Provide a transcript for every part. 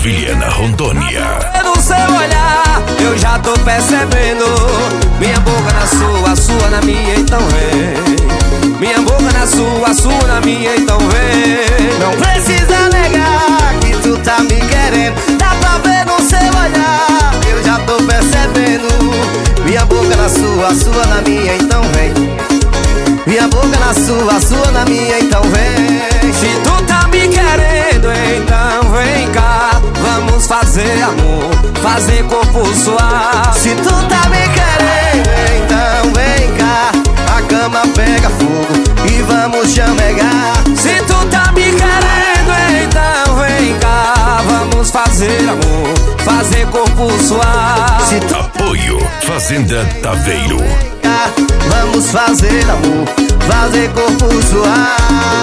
Vilhena, Rondônia. No seu olhar, eu já tô percebendo. Minha boca na sua na minha, então vem. Minha boca na sua na minha, então vem. Não precisa negar que tu tá me querendo. Dá pra ver no seu olhar, eu já tô percebendo. Minha boca na sua na minha, então vem. Minha boca na sua na minha, então vem. Se tu tá me querendo, então vem cá. Vamos fazer amor, fazer corpo suar. Se tu tá me querendo, então vem cá. A cama pega fogo e vamos chamegar. Se tu tá me querendo, então vem cá. Vamos fazer amor, fazer corpo suar. Se tu Apoio Fazenda Taveiro. Vamos fazer amor, fazer corpo suar.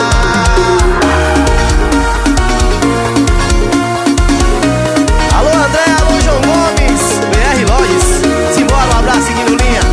Alô André, alô João Gomes, BR Lojas. Simbora, um abraço seguindo linha.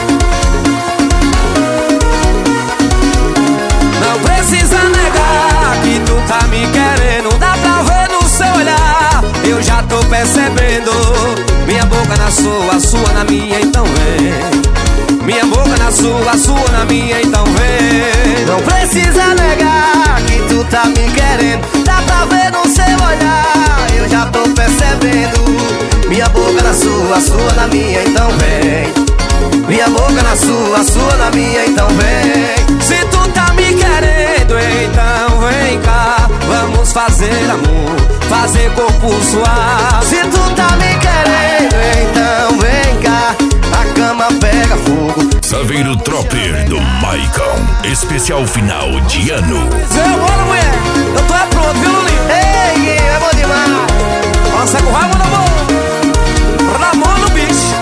Não precisa negar que tu tá me querendo. Dá pra ver no seu olhar, eu já tô percebendo. Minha boca na sua na minha, então vem. Minha boca na sua na minha, então vem. Não precisa negar que tu tá me querendo. Dá pra ver no seu olhar, eu já tô percebendo. Minha boca na sua na minha, então vem. Minha boca na sua na minha, então vem. Se tu tá me querendo, então vem cá. Vamos fazer amor, fazer corpo suar. Se tu tá me querendo, então vem cá. A cama pega fogo. Saveiro Tropper do Maicon. Especial final de ano. Bora, mulher. Eu tô pronto, viu, Lulinho? Ei, é bom demais. Nossa, com rabo na mão. Na mão no bicho.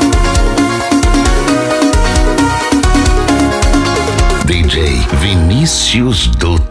DJ Vinícius do